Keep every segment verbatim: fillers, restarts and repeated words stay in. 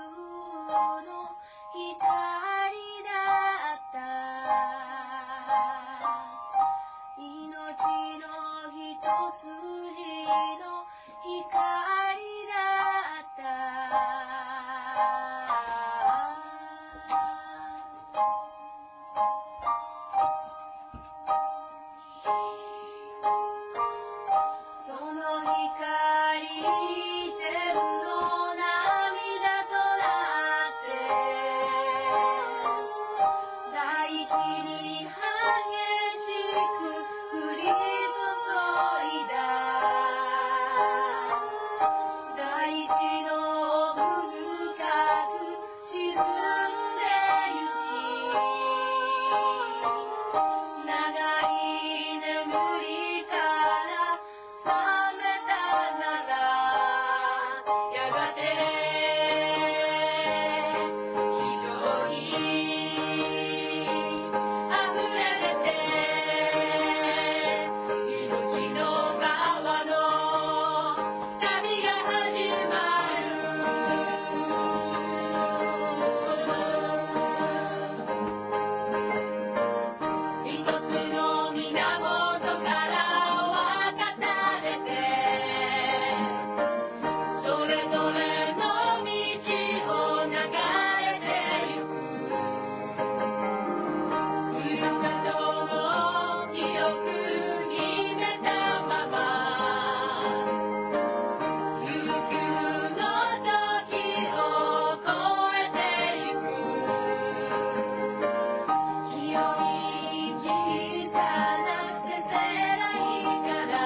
の光だった命の一筋の光だったその光天の涙となって大地に激しく降り注いだ大地の奥深く沈んでゆき長い眠りから覚めたならやがて地上に溢れ出て命の川の旅が始まる一つの源から分かたれてそれぞれの道を流れてゆく来ることを記憶にめたまま悠久の時を越えてゆく清い小さなせせらぎから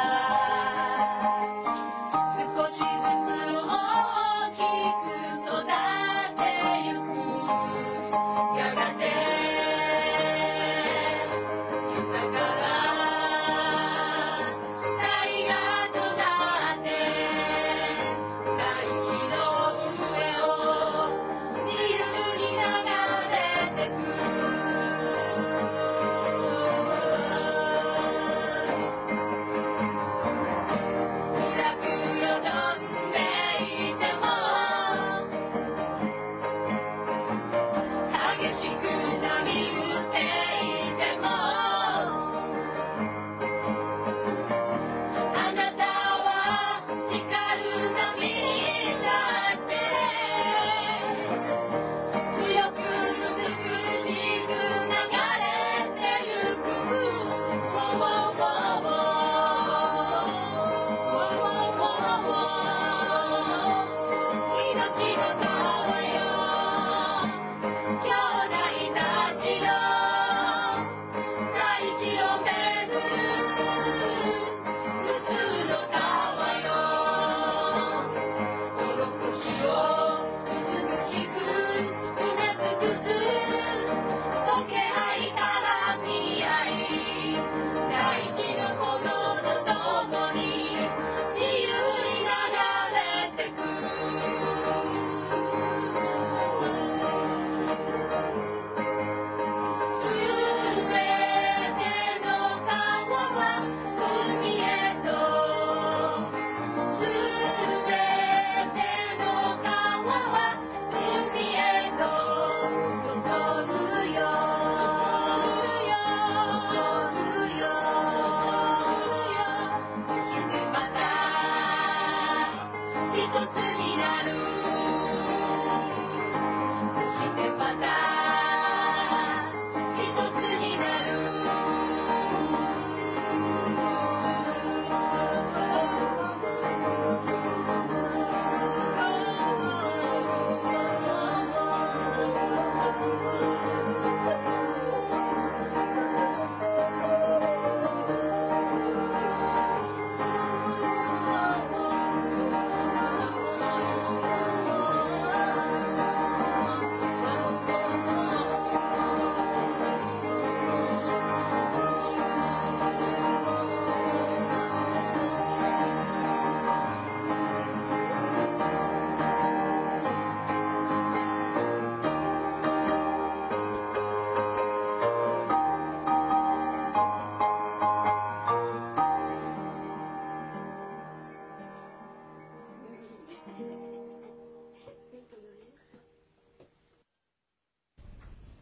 少しずつ大きく育ってゆくやがて豊かな大河となって大地の上を自由に流れてく暗くよどんでいても激しく波打っていてもあなたは光る波になって強く美しく流れてゆく命の川よ兄弟たちよ大地を巡る無数の川よ泥星を美しく埋め尽くす溶け合い絡み合い大地の鼓動とともに自由に流れてくすべての川は海へとすべての川は海へと注ぐよ注ぐよそしてまた一つになるそしてまた